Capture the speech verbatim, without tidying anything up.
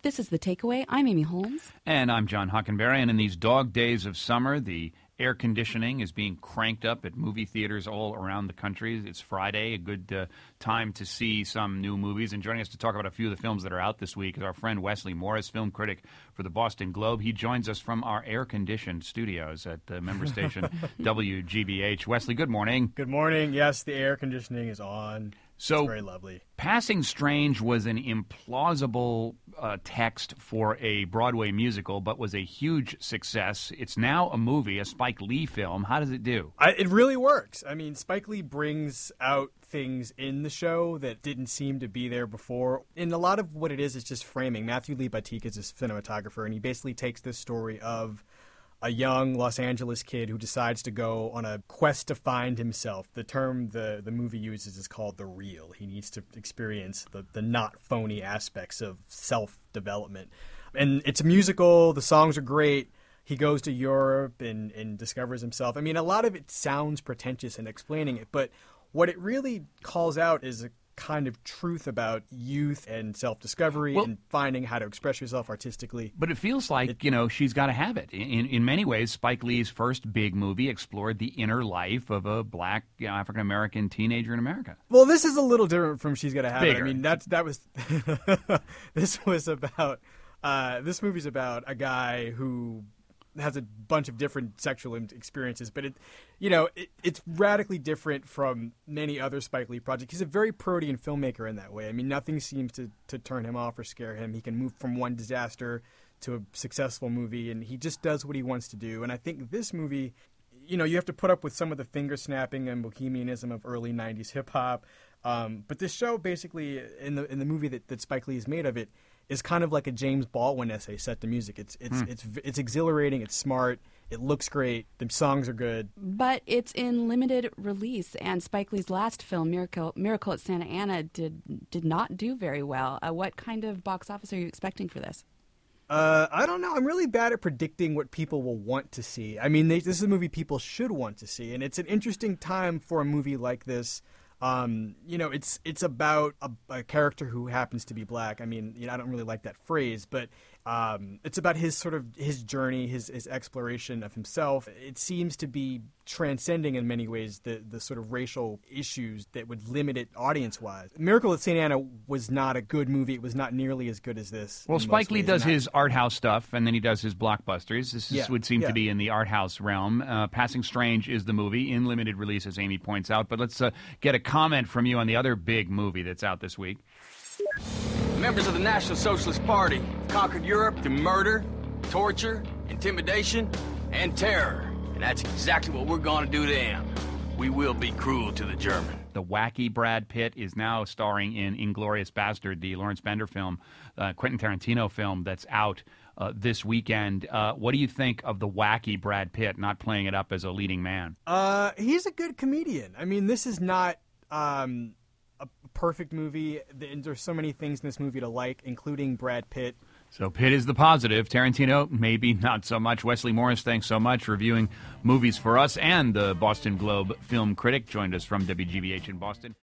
This is The Takeaway. I'm Amy Holmes. And I'm John Hockenberry. And in these dog days of summer, the air conditioning is being cranked up at movie theaters all around the country. It's Friday, a good uh, time to see some new movies. And joining us to talk about a few of the films that are out this week is our friend Wesley Morris, film critic for the Boston Globe. He joins us from our air-conditioned studios at the member station W G B H. Wesley, good morning. Good morning. Yes, the air conditioning is on. So, it's very lovely. Passing Strange was an implausible uh, text for a Broadway musical, but was a huge success. It's now a movie, a Spike Lee film. How does it do? I, it really works. I mean, Spike Lee brings out things in the show that didn't seem to be there before. And a lot of what it is is just framing. Matthew Lee Batik is a cinematographer, and he basically takes this story of a young Los Angeles kid who decides to go on a quest to find himself. The term the, the movie uses is called the real. He needs to experience the, the not phony aspects of self-development. And it's a musical. The songs are great. He goes to Europe and, and discovers himself. I mean, a lot of it sounds pretentious in explaining it, but what it really calls out is a kind of truth about youth and self-discovery well, and finding how to express yourself artistically. But it feels like, it, you know, she's got to have it. In in many ways, Spike Lee's first big movie explored the inner life of a black, you know, African-American teenager in America. Well, this is a little different from She's Gotta Have Bigger. It. I mean, that's, that was... this was about... Uh, this movie's about a guy who has a bunch of different sexual experiences, but it, you know, it, it's radically different from many other Spike Lee projects. He's a very protean filmmaker in that way. I mean, nothing seems to, to turn him off or scare him. He can move from one disaster to a successful movie, and he just does what he wants to do. And I think this movie, you know, you have to put up with some of the finger snapping and bohemianism of early nineties hip hop. Um, but this show basically, in the in the movie that, that Spike Lee has made of it, is kind of like a James Baldwin essay set to music. It's it's mm. it's it's exhilarating. It's smart. It looks great. The songs are good. But it's in limited release, and Spike Lee's last film, Miracle Miracle at Santa Ana, did did not do very well. Uh, what kind of box office are you expecting for this? Uh, I don't know. I'm really bad at predicting what people will want to see. I mean, they, this is a movie people should want to see, and it's an interesting time for a movie like this. Um, you know, it's it's about a, a character who happens to be black. I mean, you know, I don't really like that phrase, but um, it's about his sort of his journey, his, his exploration of himself. It seems to be transcending in many ways the, the sort of racial issues that would limit it audience-wise. Miracle at Saint Anna was not a good movie. It was not nearly as good as this. Well, Spike Lee does his art house stuff, and then he does his blockbusters. This is, yeah, would seem yeah. to be in the art house realm. Uh, Passing Strange is the movie, in limited release, as Amy points out. But let's uh, get a comment from you on the other big movie that's out this week. Members of the National Socialist Party conquered Europe through murder, torture, intimidation, and terror. And that's exactly what we're going to do to them. We will be cruel to the German. The wacky Brad Pitt is now starring in Inglourious Bastard, the Lawrence Bender film, uh, Quentin Tarantino film that's out uh, this weekend. Uh, what do you think of the wacky Brad Pitt not playing it up as a leading man? Uh, he's a good comedian. I mean, this is not um, a perfect movie. There's so many things in this movie to like, including Brad Pitt. So Pitt is the positive. Tarantino, maybe not so much. Wesley Morris, thanks so much, reviewing movies for us. And the Boston Globe film critic joined us from W G B H in Boston.